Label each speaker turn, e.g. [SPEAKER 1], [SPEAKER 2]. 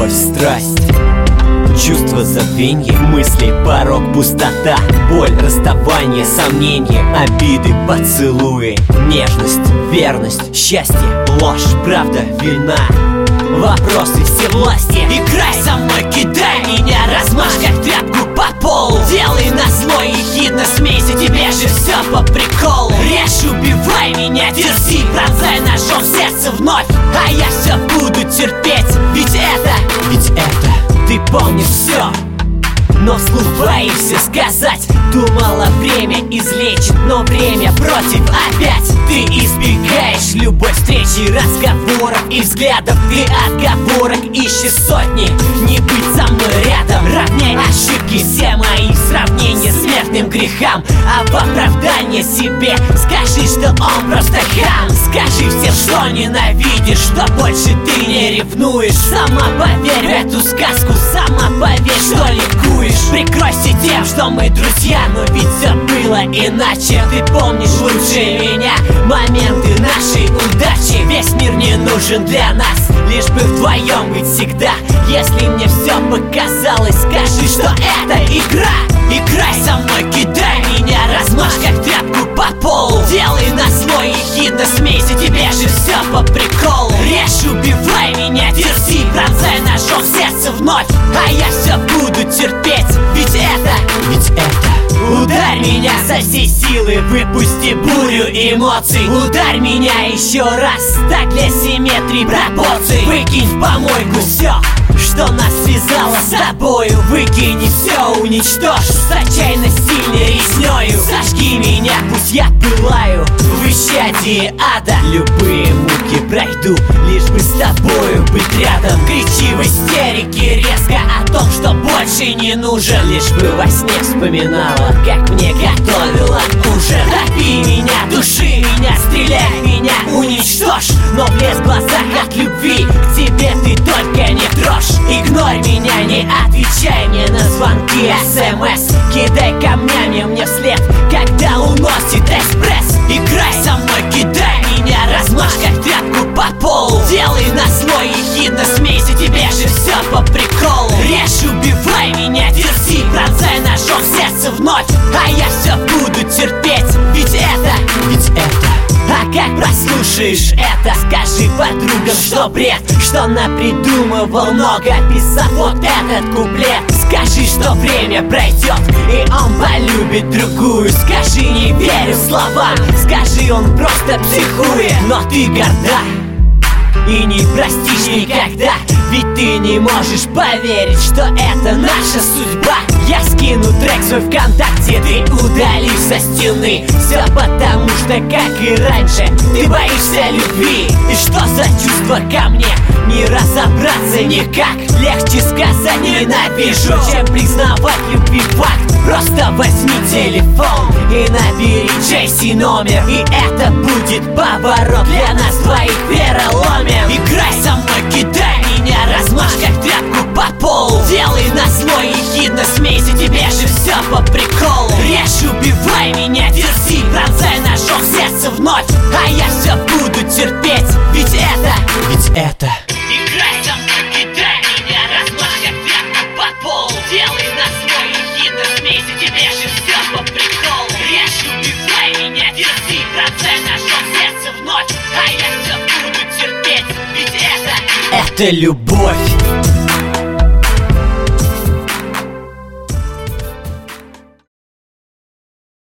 [SPEAKER 1] любовь, страсть, чувство забвенья, мысли, порог, пустота, боль, расставание, сомнения, обиды, поцелуи, нежность, верность, счастье, ложь, правда, вина, вопросы всевластия. Играй со мной, кидай меня, размажь как тряпку по полу, делай назло и ехидно смейся, тебе же все по приколу. Режь, убивай меня, дерзи, пронзай ножом сердце вновь, а я все буду терпеть, ведь это ты помнишь все, но вслух боишься сказать. Думала, время излечит, но время против опять. Ты избегаешь любой встречи, разговоров и взглядов. Ты отговорок ищешь сотни, не быть со мной рядом. Равняй ошибки, все мои сравнения смертным грехам, а в оправдание себе скажи, что он просто хам. Скажи всем, что ненавидишь, что больше ты не ревнуешь. Сама поверь в эту сказку, сама поверь, что ликуешь. Прикройся тем, что мы друзья, но ведь все было иначе. Ты помнишь лучше меня моменты нашей удачи. Весь мир не нужен для нас, лишь бы вдвоем быть всегда. Если мне все показалось, скажи, что это игра. Играй со мной, кидай меня, размажь как тряпку по полу, делай назло и ехидно смейся, тебе же все по приколу. Режь, убивай меня, дерзи, пронзай ножом сердце вновь, а я все буду терпеть, ведь это ударь меня со всей силы, выпусти бурю эмоций. Ударь меня еще раз, так для симметрии пропорций. Выкинь в помойку все, что нас связало с тобою. Выкини все, уничтожь с отчаянно сильной резнёю. Зажги меня, пусть я пылаю в исчадии ада. Любые муки пройду, лишь бы с тобою быть рядом. Кричи в истерике резко о том, что больше не нужен, лишь бы во сне вспоминала, как мне готовила ужин. Топи меня, души меня, стреляй меня, уничтожь, но блеск в глазах от любви к тебе ты только не трожь. Игнорь меня, не отвечай мне на звонки, СМС. Кидай камнями мне вслед, когда уносит экспресс. Играй со мной, кидай меня, размажь как тряпку по полу, делай назло и ехидно смейся, тебе же все по приколу. Режь, убивай меня, дерзи, пронзай ножом сердце вновь, а я все буду терпеть, ведь это. А как прослушаешь это, скажи подругам, что бред, что напридумывал много, писав вот этот куплет. Скажи, что время пройдет и он полюбит другую. Скажи, не верю словам, скажи, он просто психует. Но ты горда и не простишь никогда, ведь ты не можешь поверить, что это наша судьба. Я скину трек свой ВКонтакте, ты удалишь со стены. Все потому что, как и раньше, ты боишься любви. И что за чувство ко мне, не разобраться никак. Легче сказать ненавижу, чем признавать любви факт. Просто возьми телефон и набери Джесси номер, и это будет поворот для нас двоих переломим. Играй со мной, кидай меня, размажь как тряпку по полу, делай назло и ехидно смейся, тебе же все по приколу. Режь, убивай меня, дерзи, пронзай ножом сердце вновь, а я все буду терпеть, ведь это. Играй со мной, кидай меня, размажь как тряпку по полу, делай назло и ехидно смейся, тебе же все по приколу. Режь, убивай меня, дерзи, пронзай ножом сердце вновь, а я все буду терпеть, ведь это любовь.